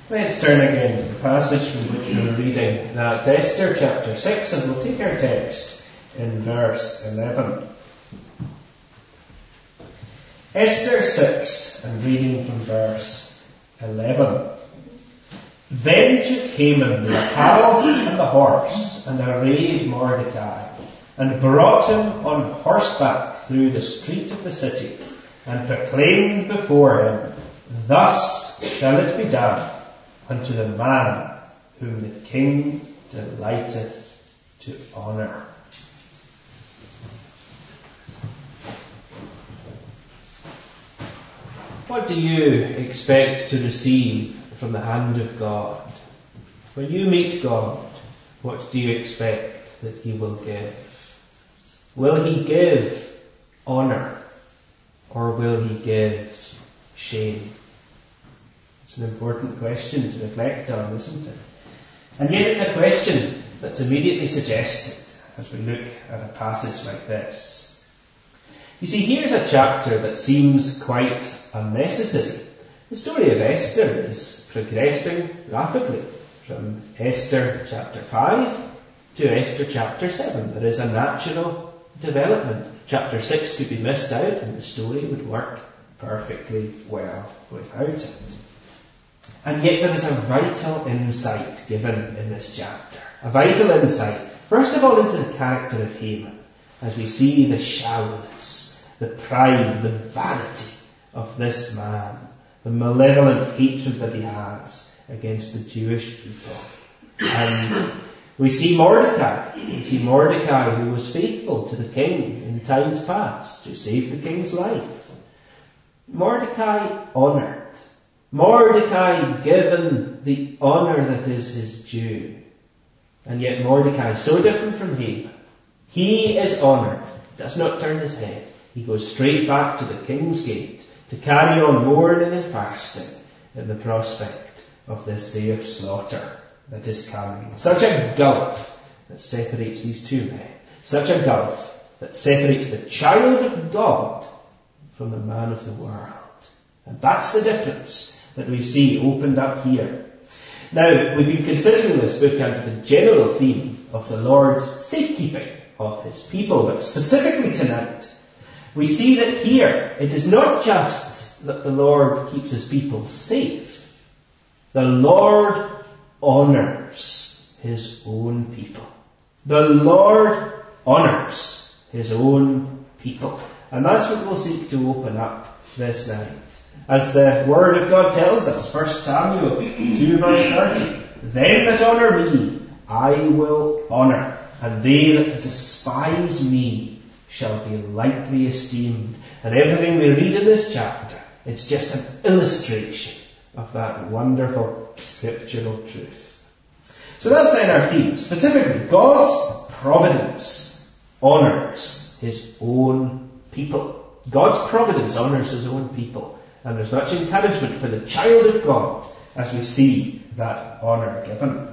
Let's turn again to the passage from which we were reading. That's Esther chapter 6, and we'll take our text in verse 11. Esther 6, and reading from verse 11. Then took Haman the apparel and the horse, and arrayed Mordecai, and brought him on horseback through the street of the city, and proclaimed before him, Thus shall it be done unto the man whom the king delighteth to honour. What do you expect to receive from the hand of God? When you meet God, what do you expect that He will give? Will He give honour, or will He give shame? It's an important question to reflect on, isn't it? And yet it's a question that's immediately suggested as we look at a passage like this. You see, here's a chapter that seems quite unnecessary. The story of Esther is progressing rapidly from Esther chapter 5 to Esther chapter 7. There is a natural development. Chapter 6 could be missed out and the story would work perfectly well without it. And yet there is a vital insight given in this chapter. A vital insight, first of all, into the character of Haman, as we see the shallowness, the pride, the vanity of this man, the malevolent hatred that he has against the Jewish people. And we see Mordecai. We see Mordecai, who was faithful to the king in times past, who saved the king's life. Mordecai honoured. Mordecai given the honour that is his due. And yet Mordecai, so different from Haman. He is honoured, does not turn his head. He goes straight back to the king's gate to carry on mourning and fasting in the prospect of this day of slaughter that is coming. Such a gulf that separates these two men. Such a gulf that separates the child of God from the man of the world. And that's the difference that we see opened up here. Now, we've been considering this book under the general theme of the Lord's safekeeping of His people, but specifically tonight, we see that here it is not just that the Lord keeps His people safe. The Lord honours His own people. The Lord honours His own people. And that's what we'll seek to open up this night. As the Word of God tells us, 1 Samuel 2 verse 30, Them that honour me, I will honour, and they that despise me shall be lightly esteemed. And everything we read in this chapter, it's just an illustration of that wonderful scriptural truth. So that's then our theme. Specifically, God's providence honours His own people. God's providence honours His own people. And there's much encouragement for the child of God as we see that honour given.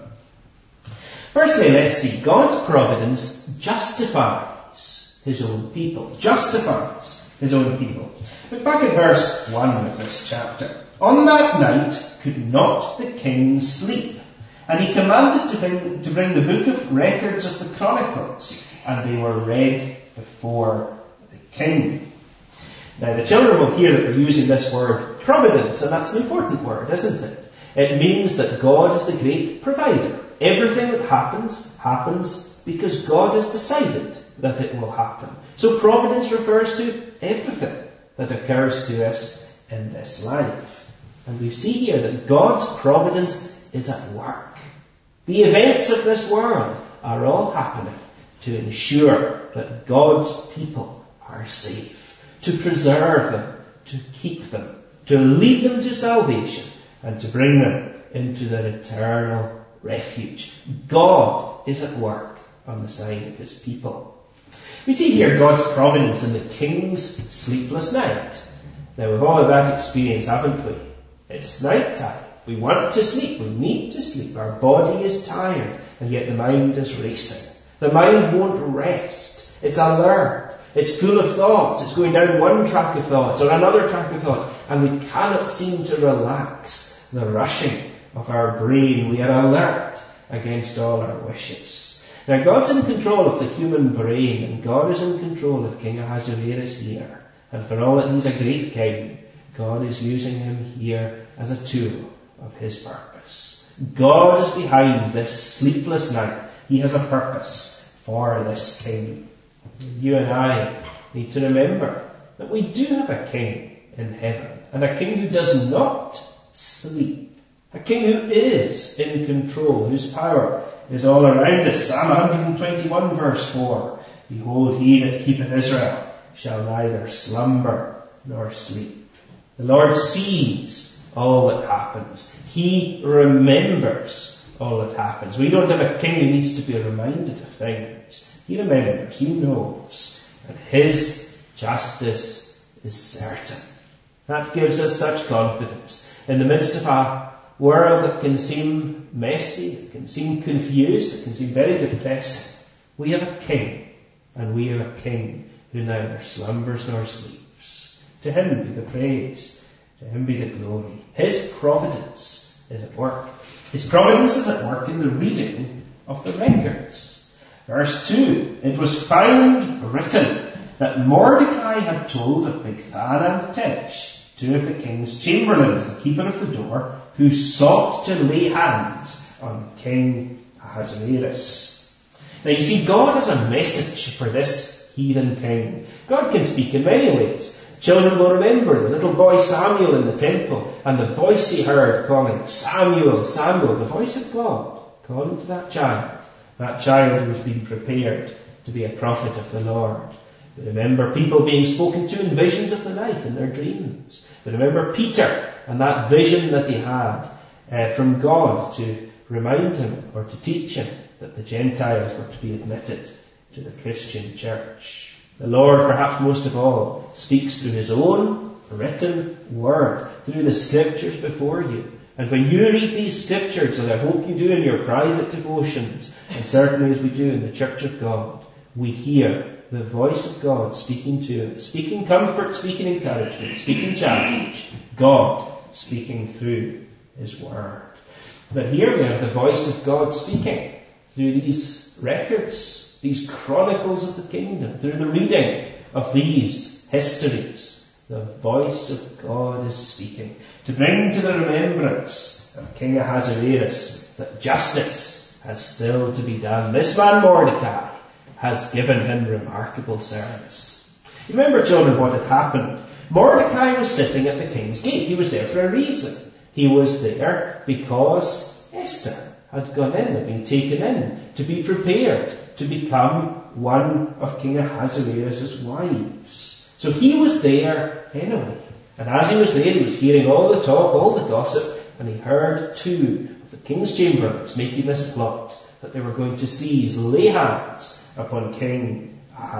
Firstly, let's see, God's providence justifies His own people. Justifies His own people. Look back at verse 1 of this chapter. On that night could not the king sleep, and he commanded to bring the book of records of the Chronicles, and they were read before the king. Now, the children will hear that we're using this word providence, and that's an important word, isn't it? It means that God is the great provider. Everything that happens because God has decided that it will happen. So providence refers to everything that occurs to us in this life. And we see here that God's providence is at work. The events of this world are all happening to ensure that God's people are safe. To preserve them, to keep them, to lead them to salvation, and to bring them into their eternal refuge. God is at work on the side of His people. We see here God's providence in the king's sleepless night. Now, we've all had that experience, haven't we? It's night time. We want to sleep. We need to sleep. Our body is tired, and yet the mind is racing. The mind won't rest. It's alert. It's full of thoughts. It's going down one track of thoughts or another track of thoughts. And we cannot seem to relax the rushing of our brain, we are alert against all our wishes. Now God's in control of the human brain, and God is in control of King Ahasuerus here. And for all that he's a great king, God is using him here as a tool of his purpose. God is behind this sleepless night. He has a purpose for this king. You and I need to remember that we do have a king in heaven, and a king who does not sleep. A king who is in control, whose power is all around us. Psalm 121 verse 4. Behold, he that keepeth Israel shall neither slumber nor sleep. The Lord sees all that happens. He remembers all that happens. We don't have a king who needs to be reminded of things. He remembers, he knows, and his justice is certain. That gives us such confidence. In the midst of a world that can seem messy, it can seem confused, it can seem very depressing, we have a king, and we have a king who neither slumbers nor sleeps. To him be the praise, to him be the glory. His providence is at work. His providence is at work in the reading of the records. Verse 2, it was found written that Mordecai had told of Bigthana and Teresh, two of the king's chamberlains, the keeper of the door, who sought to lay hands on King Ahasuerus. Now you see, God has a message for this heathen king. God can speak in many ways. Children will remember the little boy Samuel in the temple, and the voice he heard calling, Samuel, Samuel, the voice of God calling to that child. That child who was being prepared to be a prophet of the Lord. We remember people being spoken to in visions of the night in their dreams. We remember Peter and that vision that he had from God to remind him or to teach him that the Gentiles were to be admitted to the Christian church. The Lord, perhaps most of all, speaks through his own written word, through the scriptures before you. And when you read these scriptures, as I hope you do in your private devotions, and certainly as we do in the Church of God, we hear the voice of God speaking to us, speaking comfort, speaking encouragement, speaking challenge, God speaking through his word. But here we have the voice of God speaking through these records, these chronicles of the kingdom, through the reading of these histories. The voice of God is speaking to bring to the remembrance of King Ahasuerus that justice has still to be done. This man Mordecai has given him remarkable service. You remember, children, what had happened? Mordecai was sitting at the king's gate. He was there for a reason. He was there because Esther had gone in, had been taken in to be prepared to become one of King Ahasuerus' wives. So he was there anyway. And as he was there, he was hearing all the talk, all the gossip, and he heard two of the king's chamberlains making this plot that they were going to seize, lay hands upon King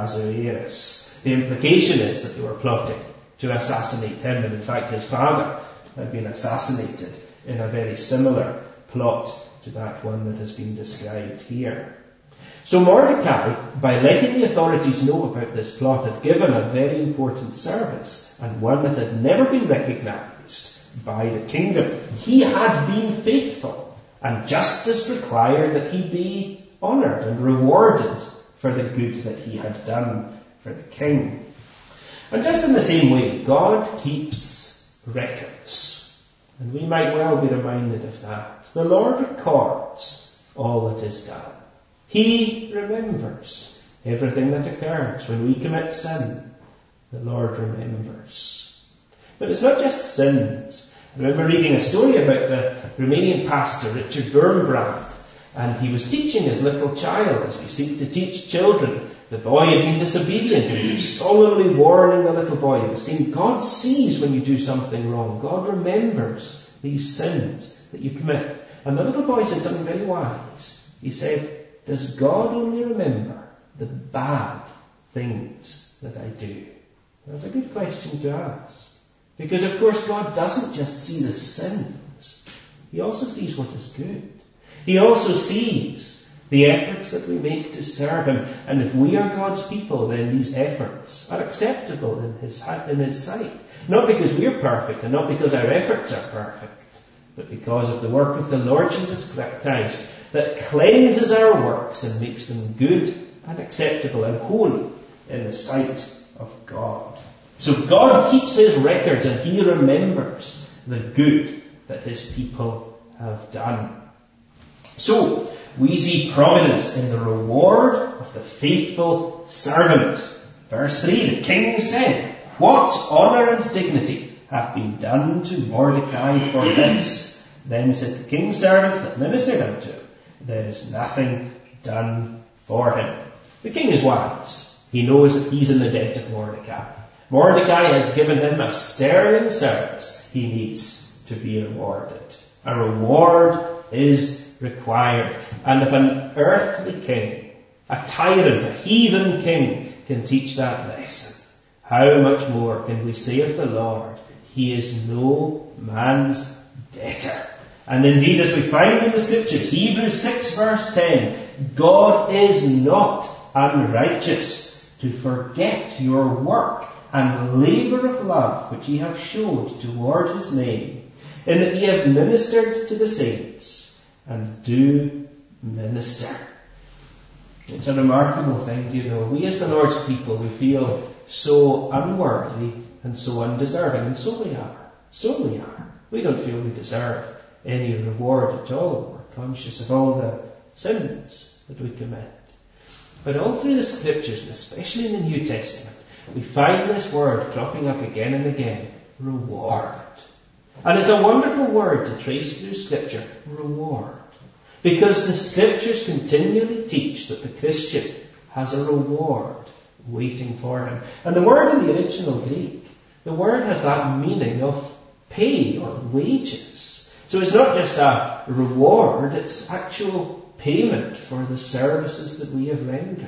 Ahasuerus. The implication is that they were plotting to assassinate him, and in fact his father had been assassinated in a very similar plot to that one that has been described here. So Mordecai, by letting the authorities know about this plot, had given a very important service, and one that had never been recognized by the kingdom. He had been faithful, and justice required that he be honored and rewarded for the good that he had done for the king. And just in the same way, God keeps records, and we might well be reminded of that. The Lord records all that is done. He remembers everything that occurs. When we commit sin, the Lord remembers. But it's not just sins. I remember reading a story about the Romanian pastor, Richard Wurmbrand, and he was teaching his little child, as we seek to teach children. The boy had been disobedient, and he was solemnly warning the little boy. He was saying, God sees when you do something wrong. God remembers these sins that you commit. And the little boy said something very wise. He said, does God only remember the bad things that I do? That's a good question to ask. Because of course God doesn't just see the sins. He also sees what is good. He also sees the efforts that we make to serve him. And if we are God's people, then these efforts are acceptable in his sight. Not because we're perfect and not because our efforts are perfect, but because of the work of the Lord Jesus Christ that cleanses our works and makes them good and acceptable and holy in the sight of God. So God keeps his records and he remembers the good that his people have done. So, we see providence in the reward of the faithful servant. Verse 3, the king said, "What honour and dignity hath been done to Mordecai for this?" Then said the king's servants that ministered unto him, "There is nothing done for him." The king is wise. He knows that he's in the debt of Mordecai. Mordecai has given him a sterling service. He needs to be rewarded. A reward is required. And if an earthly king, a tyrant, a heathen king, can teach that lesson, how much more can we say of the Lord? He is no man's debtor. And indeed, as we find in the Scriptures, Hebrews 6 verse 10, God is not unrighteous to forget your work and labour of love which ye have showed toward his name, in that ye have ministered to the saints, and do minister. It's a remarkable thing, do you know. We as the Lord's people, we feel so unworthy and so undeserving, and so we are. So we are. We don't feel we deserve any reward at all. We're conscious of all the sins that we commit. But all through the Scriptures, and especially in the New Testament, we find this word cropping up again and again, reward. And it's a wonderful word to trace through Scripture, reward. Because the Scriptures continually teach that the Christian has a reward waiting for him. And the word in the original Greek, the word has that meaning of pay or wages. So it's not just a reward, it's actual payment for the services that we have rendered.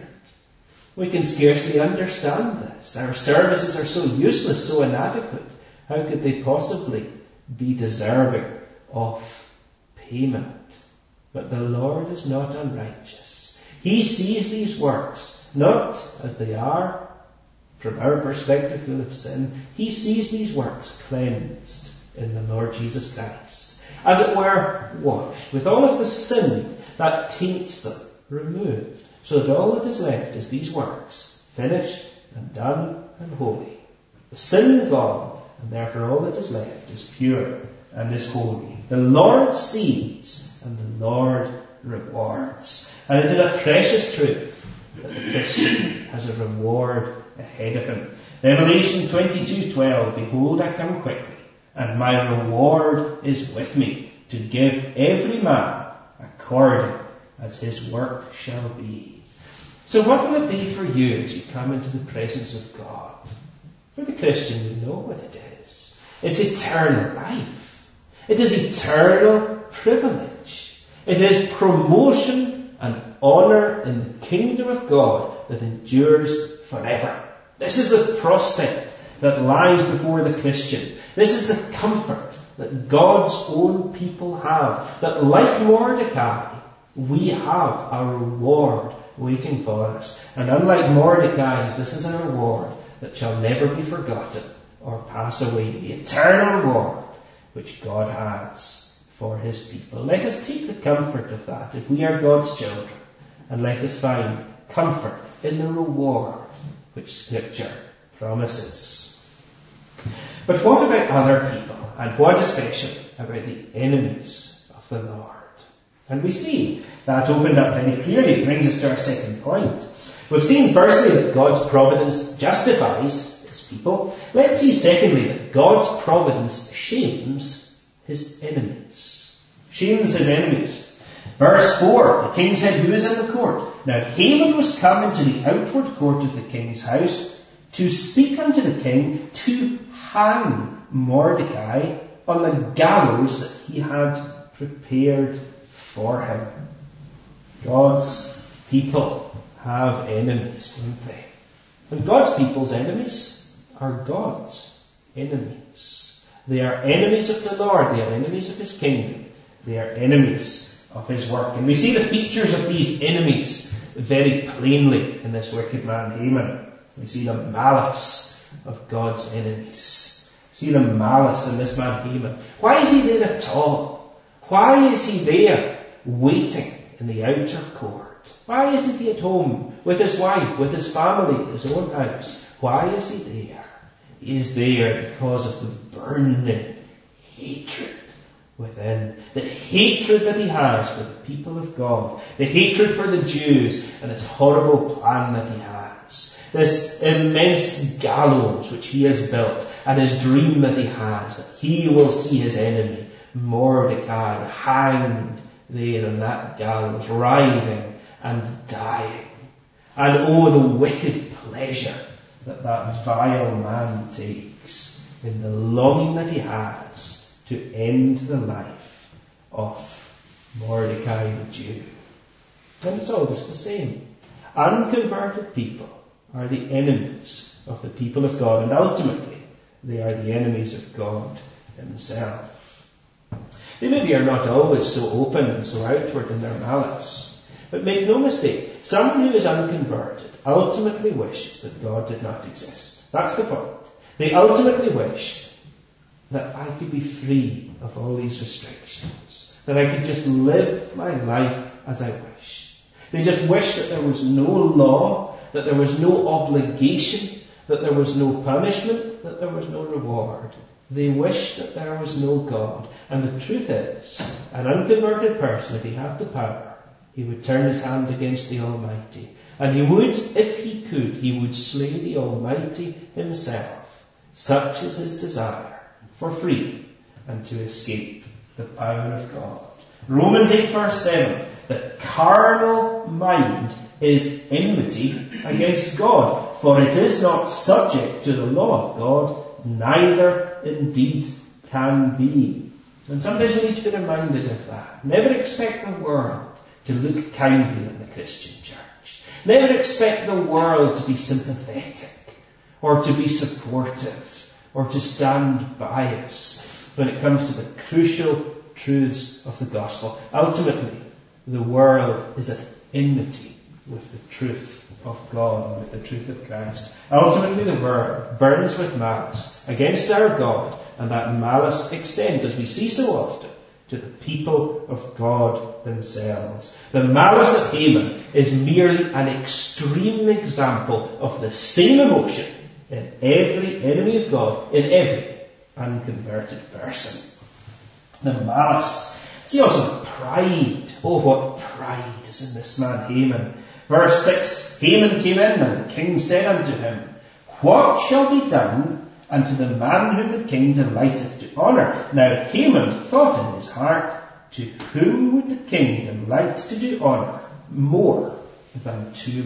We can scarcely understand this. Our services are so useless, so inadequate. How could they possibly be deserving of payment? But the Lord is not unrighteous. He sees these works not as they are from our perspective full of sin. He sees these works cleansed in the Lord Jesus Christ, as it were washed, with all of the sin that taints them removed, so that all that is left is these works, finished and done and holy. The sin gone, and therefore all that is left is pure and is holy. The Lord sees and the Lord rewards. And it is a precious truth that the Christian has a reward ahead of him. Revelation 22:12, "Behold, I come quickly, and my reward is with me, to give every man according as his work shall be." So what will it be for you as you come into the presence of God? For the Christian, you know what it is. It's eternal life. It is eternal privilege. It is promotion and honour in the kingdom of God that endures forever. This is the prospect that lies before the Christian. This is the comfort that God's own people have. That like Mordecai, we have a reward waiting for us. And unlike Mordecai's, this is a reward that shall never be forgotten or pass away. The eternal reward which God has for his people. Let us take the comfort of that if we are God's children, and let us find comfort in the reward which Scripture promises. But what about other people, and what especially about the enemies of the Lord? And we see that opened up very clearly. It brings us to our second point. We've seen firstly that God's providence justifies his people. Let's see secondly that God's providence shames his enemies. Shames his enemies. Verse 4, the king said, "Who is in the court?" Now Haman was come into the outward court of the king's house to speak unto the king to hang Mordecai on the gallows that he had prepared for him. God's people have enemies, don't they? And God's people's enemies are God's enemies. They are enemies of the Lord. They are enemies of his kingdom. They are enemies of his work. And we see the features of these enemies very plainly in this wicked man Haman. We see the malice of God's enemies. See the malice in this man Haman. Why is he there at all? Why is he there, waiting in the outer court? Why isn't he at home with his wife, with his family, his own house? Why is he there? He is there because of the burning hatred within. The hatred that he has for the people of God. The hatred for the Jews and this horrible plan that he has. This immense gallows which he has built and his dream that he has, that he will see his enemy, Mordecai, hanged there on that gallows, writhing and dying. And oh, the wicked pleasure that vile man takes in the longing that he has to end the life of Mordecai the Jew. And it's always the same. Unconverted people are the enemies of the people of God, and ultimately they are the enemies of God himself. They maybe are not always so open and so outward in their malice, but make no mistake, someone who is unconverted ultimately wishes that God did not exist. That's the point. They ultimately wish that I could be free of all these restrictions, that I could just live my life as I wish. They just wish that there was no law, that there was no obligation, that there was no punishment, that there was no reward. They wish that there was no God. And the truth is, an unconverted person, if he had the power, he would turn his hand against the Almighty. And he would, if he could, he would slay the Almighty himself. Such is his desire for freedom and to escape the power of God. Romans 8 verse 7. The carnal mind is enmity against God, for it is not subject to the law of God, neither indeed can be. And sometimes we need to be reminded of that. Never expect the world to look kindly on the Christian church. Never expect the world to be sympathetic, or to be supportive, or to stand by us when it comes to the crucial truths of the gospel. Ultimately, the world is at enmity with the truth of God and with the truth of Christ. Ultimately, the world burns with malice against our God, and that malice extends, as we see so often, to the people of God themselves. The malice of Haman is merely an extreme example of the same emotion in every enemy of God, in every unconverted person. The malice. See also pride. Oh, what pride is in this man Haman. Verse 6, Haman came in, and the king said unto him, What shall be done unto the man whom the king delighteth to honour? Now Haman thought in his heart, To whom would the king delight to do honour more than to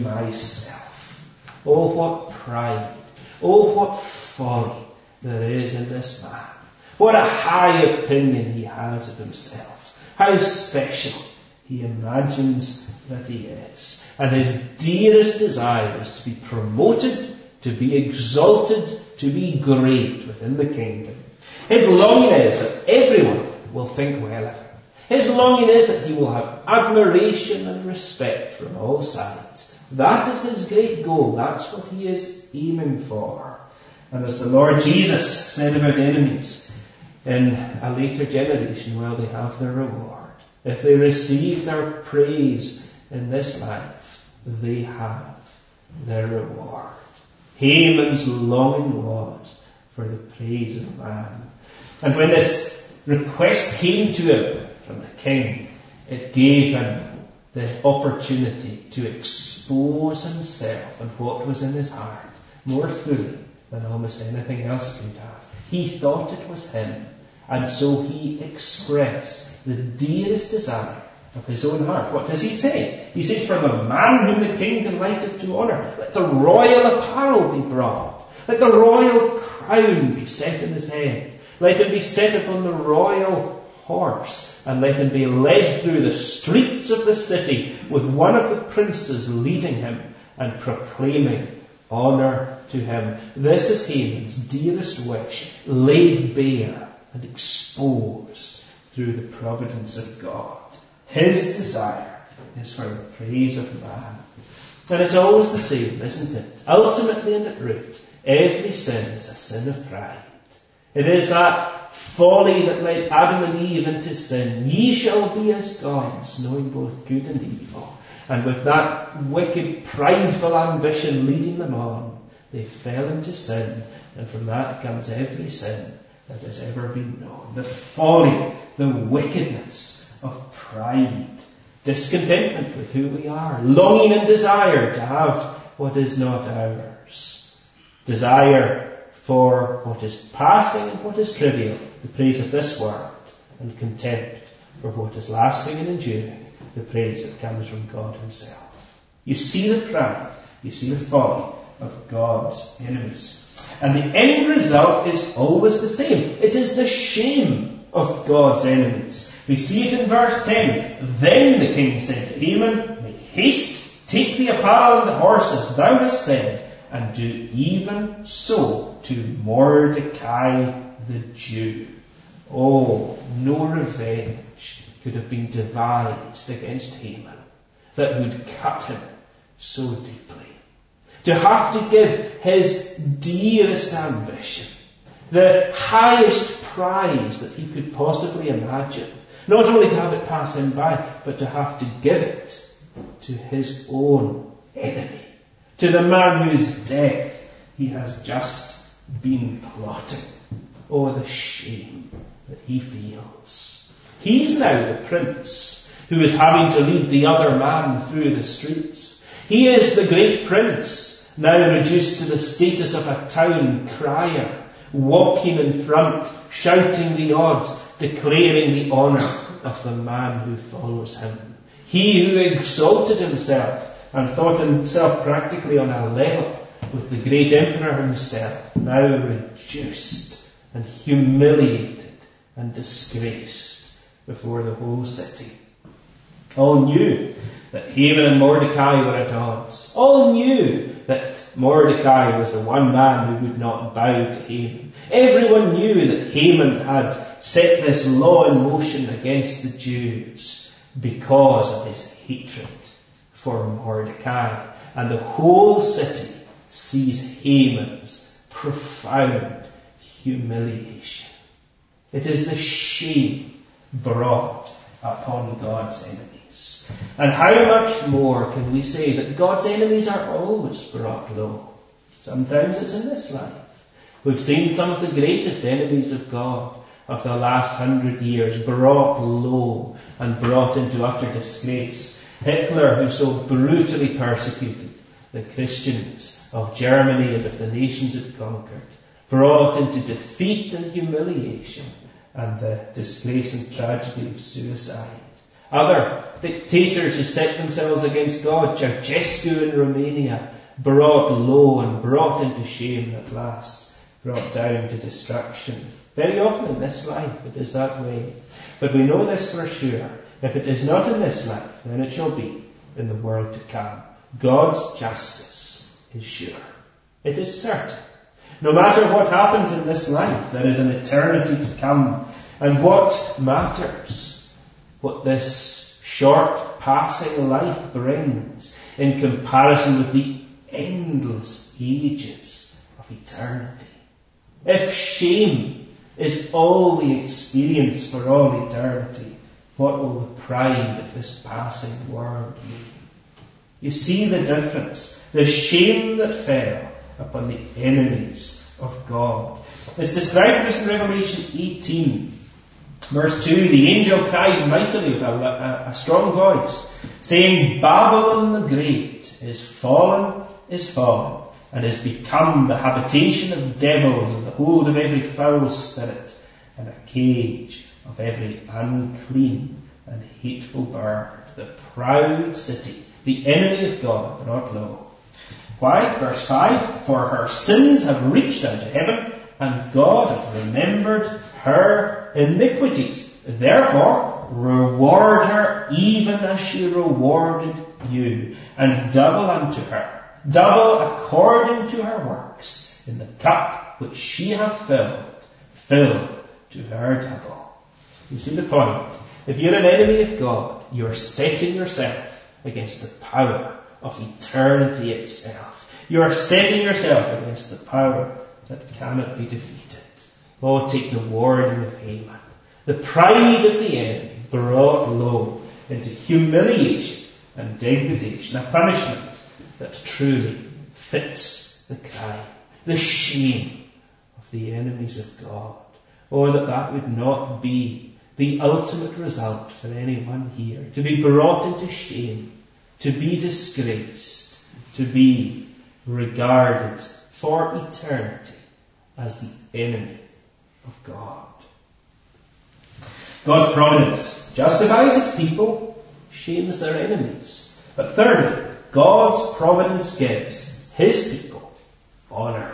myself? Oh, what pride. Oh, what folly there is in this man. What a high opinion he has of himself. How special he imagines that he is. And his dearest desire is to be promoted, to be exalted, to be great within the kingdom. His longing is that everyone will think well of him. His longing is that he will have admiration and respect from all sides. That is his great goal. That's what he is aiming for. And as the Lord Jesus said about enemies, in a later generation, well, they have their reward. If they receive their praise in this life, they have their reward. Haman's longing was for the praise of man. And when this request came to him from the king, it gave him the opportunity to expose himself and what was in his heart more fully than almost anything else could have. He thought it was him, and so he expressed the dearest desire of his own heart. What does he say? He says, From a man whom the king delighteth to honour, let the royal apparel be brought, let the royal crown be set in his head, let him be set upon the royal horse, and let him be led through the streets of the city with one of the princes leading him and proclaiming honour to him. This is Haman's dearest wish, laid bare and exposed through the providence of God. His desire is for the praise of man. And it's always the same, isn't it? Ultimately and at root, every sin is a sin of pride. It is that folly that led Adam and Eve into sin. Ye shall be as gods, knowing both good and evil. And with that wicked, prideful ambition leading them on, they fell into sin. And from that comes every sin that has ever been known. The folly, the wickedness of pride. Discontentment with who we are. Longing and desire to have what is not ours. Desire for what is passing and what is trivial, the praise of this world, and contempt for what is lasting and enduring, the praise that comes from God himself. You see the pride, you see the folly of God's enemies. And the end result is always the same. It is the shame of God's enemies. We see it in verse 10. Then the king said to Haman, make haste, take the apparel and the horses, thou hast said, and do even so to Mordecai the Jew. Oh, no revenge could have been devised against Haman that would cut him so deeply. To have to give his dearest ambition, the highest prize that he could possibly imagine, not only to have it pass him by, but to have to give it to his own enemy, to the man whose death he has just been plotting. Oh, the shame that he feels. He's now the prince who is having to lead the other man through the streets. He is the great prince, now reduced to the status of a town crier, walking in front, shouting the odds, declaring the honour of the man who follows him. He who exalted himself and thought himself practically on a level with the great emperor himself, now reduced and humiliated and disgraced before the whole city. All knew that Haman and Mordecai were at odds. All knew that Mordecai was the one man who would not bow to Haman. Everyone knew that Haman had set this law in motion against the Jews because of his hatred for Mordecai. And the whole city sees Haman's profound humiliation. It is the shame brought upon God's enemies. And how much more can we say that God's enemies are always brought low? Sometimes it's in this life. We've seen some of the greatest enemies of God of the last 100 years brought low and brought into utter disgrace. Hitler, who so brutally persecuted the Christians of Germany and of the nations it conquered, brought into defeat and humiliation and the disgrace and tragedy of suicide. Other dictators who set themselves against God, Ceausescu in Romania, brought low and brought into shame and at last brought down to destruction. Very often in this life it is that way. But we know this for sure. If it is not in this life, then it shall be in the world to come. God's justice is sure. It is certain. No matter what happens in this life, there is an eternity to come. And what matters what this short passing life brings in comparison with the endless ages of eternity? If shame is all we experience for all eternity, what will the pride of this passing world be? You see the difference, the shame that fell upon the enemies of God. It's described for us in Revelation 18. Verse 2, the angel cried mightily with a strong voice, saying, Babylon the Great is fallen, and is become the habitation of devils, and the hold of every foul spirit, and a cage of every unclean and hateful bird. The proud city, the enemy of God, brought low. Why? Verse 5, for her sins have reached unto heaven, and God hath remembered her iniquities. Therefore, reward her even as she rewarded you, and double unto her, double according to her works, in the cup which she hath filled, fill to her double. You see the point. If you're an enemy of God, you're setting yourself against the power of eternity itself. You are setting yourself against the power that cannot be defeated. Oh, take the warning of Haman. The pride of the enemy brought low into humiliation and degradation, a punishment that truly fits the crime, the shame of the enemies of God. Or that would not be the ultimate result for anyone here, to be brought into shame, to be disgraced, to be regarded for eternity as the enemy of God. God's providence justifies his people, shames their enemies. But thirdly, God's providence gives his people honour.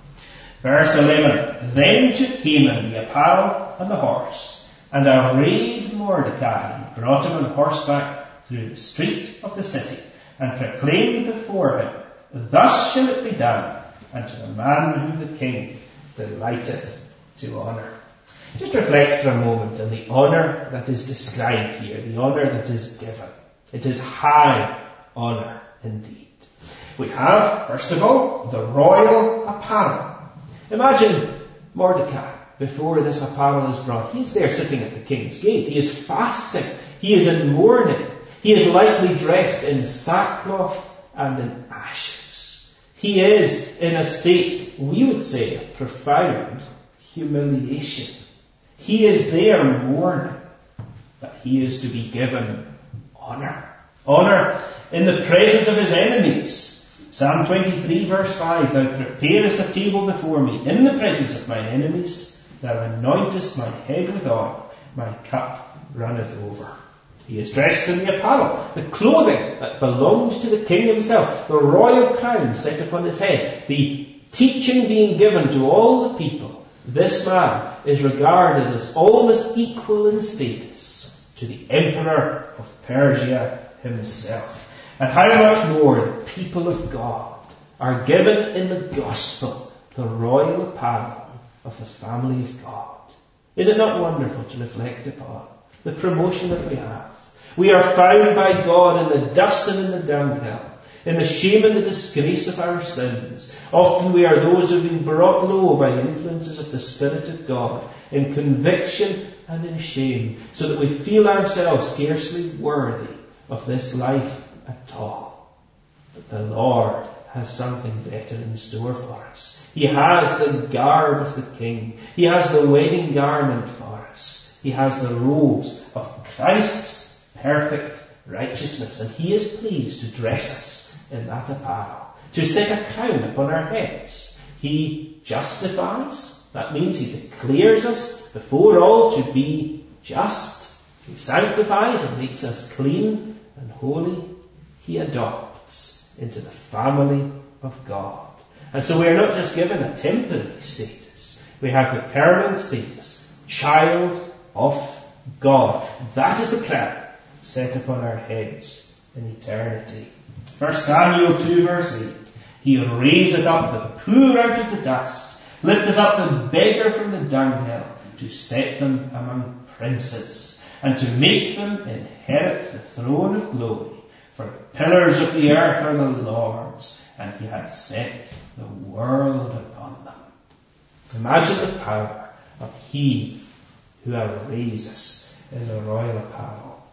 Verse 11, Then took Haman the apparel and the horse, and arrayed Mordecai, brought him on horseback through the street of the city, and proclaimed before him, Thus shall it be done unto the man whom the king delighteth to honour. Just reflect for a moment on the honour that is described here, the honour that is given. It is high honour indeed. We have, first of all, the royal apparel. Imagine Mordecai before this apparel is brought. He's there sitting at the king's gate. He is fasting. He is in mourning. He is likely dressed in sackcloth and in ashes. He is in a state, we would say, of profound humiliation. He is there mourning, but he is to be given honour. Honour in the presence of his enemies. Psalm 23 verse 5, Thou preparest a table before me in the presence of mine enemies. Thou anointest my head with oil. My cup runneth over. He is dressed in the apparel, the clothing that belonged to the king himself, the royal crown set upon his head, the teaching being given to all the people. This man is regarded as almost equal in status to the emperor of Persia himself. And how much more the people of God are given in the gospel the royal apparel of the family of God. Is it not wonderful to reflect upon the promotion that we have? We are found by God in the dust and in the dunghill, in the shame and the disgrace of our sins. Often we are those who have been brought low by influences of the Spirit of God, in conviction and in shame, so that we feel ourselves scarcely worthy of this life at all. But the Lord has something better in store for us. He has the garb of the King. He has the wedding garment for us. He has the robes of Christ's perfect righteousness. And He is pleased to dress us in that apparel, to set a crown upon our heads. He justifies. That means He declares us before all to be just. He sanctifies and makes us clean and holy. He adopts into the family of God. And so we are not just given a temporary status. We have the permanent status, child of God. That is the crown set upon our heads in eternity. 1 Samuel 2 verse 8. He raiseth up the poor out of the dust, lifteth up the beggar from the dunghill, to set them among princes, and to make them inherit the throne of glory. For the pillars of the earth are the Lord's, and He hath set the world upon them. Imagine the power of He who arrays us in the royal apparel.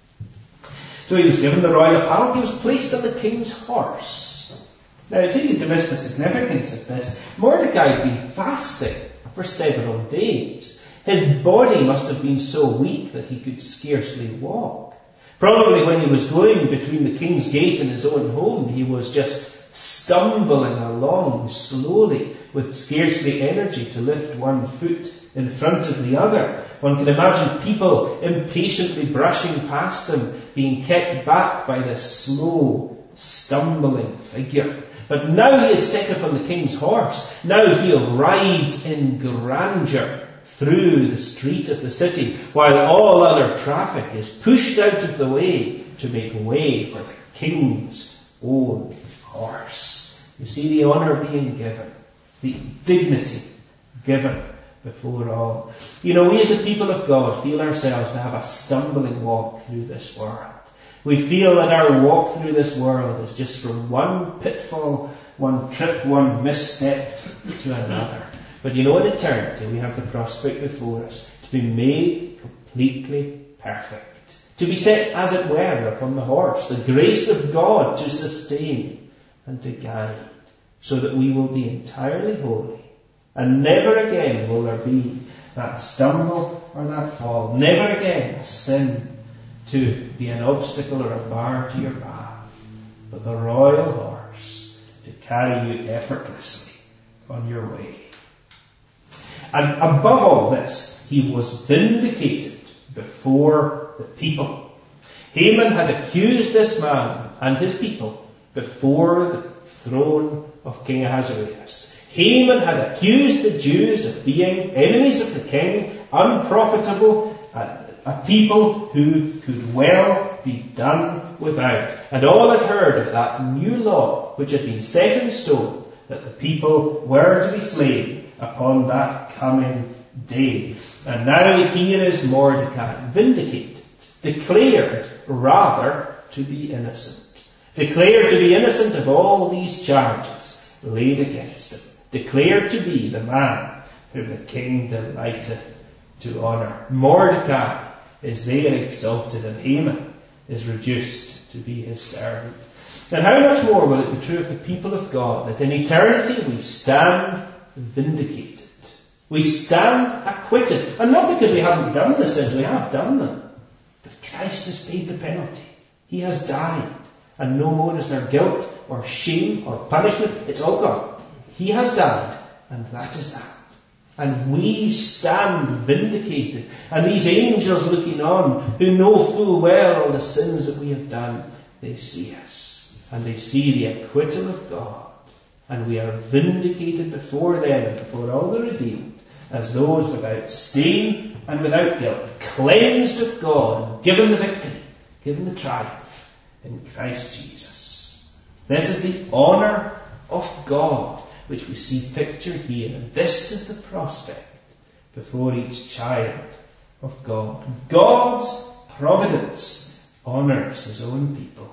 So he was given the royal apparel. He was placed on the king's horse. Now it's easy to miss the significance of this. Mordecai had been fasting for several days. His body must have been so weak that he could scarcely walk. Probably when he was going between the king's gate and his own home, he was just stumbling along slowly with scarcely energy to lift one foot in front of the other. One can imagine people impatiently brushing past him, being kept back by this slow, stumbling figure. But now he is set upon the king's horse. Now he rides in grandeur through the street of the city, while all other traffic is pushed out of the way to make way for the king's own horse. You see the honour being given, the dignity given before all. You know, we as the people of God feel ourselves to have a stumbling walk through this world. We feel that our walk through this world is just from one pitfall, one trip, one misstep to another. But you know, in eternity we have the prospect before us to be made completely perfect, to be set, as it were, upon the horse, the grace of God to sustain and to guide, so that we will be entirely holy, and never again will there be that stumble or that fall, never again a sin to be an obstacle or a bar to your path, but the royal horse to carry you effortlessly on your way. And above all this, he was vindicated before the people. Haman had accused this man and his people before the throne of King Ahasuerus. Haman had accused the Jews of being enemies of the king, unprofitable, a people who could well be done without. And all had heard of that new law which had been set in stone, that the people were to be slain upon that coming day. And now here is Mordecai, vindicated, declared rather to be innocent. Declared to be innocent of all these charges laid against him. Declared to be the man whom the king delighteth to honour. Mordecai is there exalted, and Haman is reduced to be his servant. And how much more will it be true of the people of God, that in eternity we stand vindicated. We stand acquitted. And not because we haven't done the sins, we have done them. But Christ has paid the penalty. He has died. And no more is there guilt or shame or punishment. It's all gone. He has died, and that is that. And we stand vindicated. And these angels looking on, who know full well all the sins that we have done, they see us. And they see the acquittal of God. And we are vindicated before them and before all the redeemed, as those without stain and without guilt, cleansed of God, and given the victory, given the triumph in Christ Jesus. This is the honour of God, which we see pictured here. And this is the prospect before each child of God. God's providence honours his own people.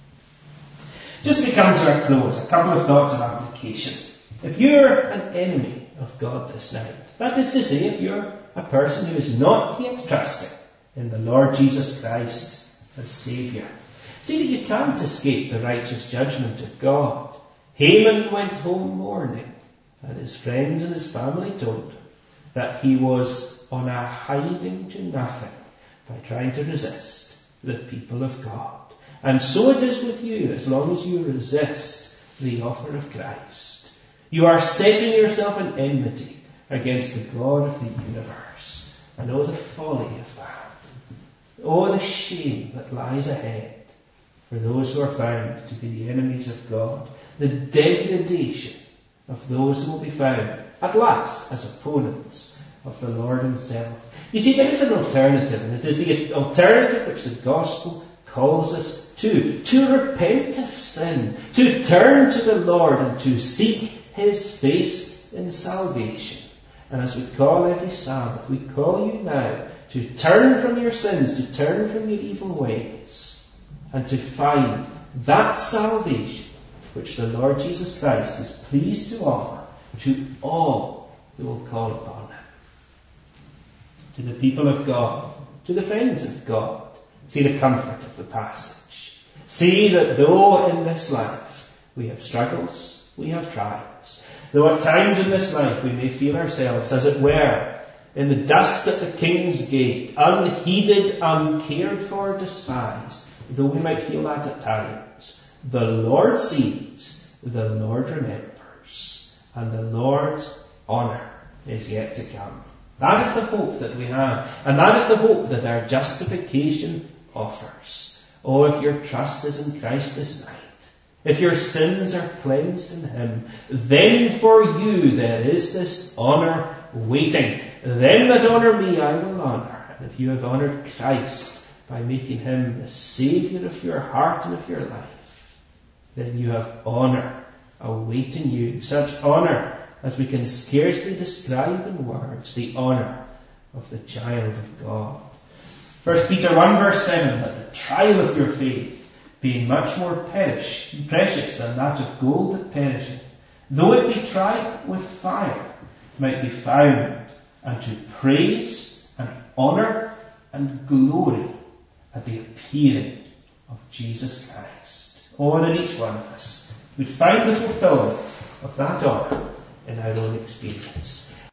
Just as we come to our close, a couple of thoughts of application. If you're an enemy of God this night, that is to say, if you're a person who is not yet trusting in the Lord Jesus Christ as Saviour, see that you can't escape the righteous judgment of God. Haman went home mourning, and his friends and his family told him that he was on a hiding to nothing by trying to resist the people of God. And so it is with you, as long as you resist the offer of Christ. You are setting yourself in enmity against the God of the universe. And oh, the folly of that. Oh, the shame that lies ahead for those who are found to be the enemies of God. The degradation of those who will be found at last as opponents of the Lord himself. You see, there is an alternative, and it is the alternative which the gospel calls us to repent of sin, to turn to the Lord and to seek his face in salvation. And as we call every Sabbath, we call you now to turn from your sins, to turn from your evil ways, and to find that salvation which the Lord Jesus Christ is pleased to offer to all who will call upon him. To the people of God, to the friends of God, see the comfort of the passage. See that though in this life we have struggles, we have trials, though at times in this life we may feel ourselves, as it were, in the dust at the king's gate, unheeded, uncared for, despised, though we might feel that at times, the Lord sees, the Lord remembers, and the Lord's honour is yet to come. That is the hope that we have, and that is the hope that our justification offers. Oh, if your trust is in Christ this night, if your sins are cleansed in him, then for you there is this honour waiting. Them that honour me I will honour. And if you have honoured Christ by making him the Saviour of your heart and of your life, then you have honour awaiting you. Such honour as we can scarcely describe in words, the honour of the child of God. 1 Peter 1 verse 7, that the trial of your faith, being much more precious than that of gold that perisheth, though it be tried with fire, might be found unto praise and honour and glory at the appearing of Jesus Christ. Oh, that each one of us would find the fulfilment of that honour in our own experience.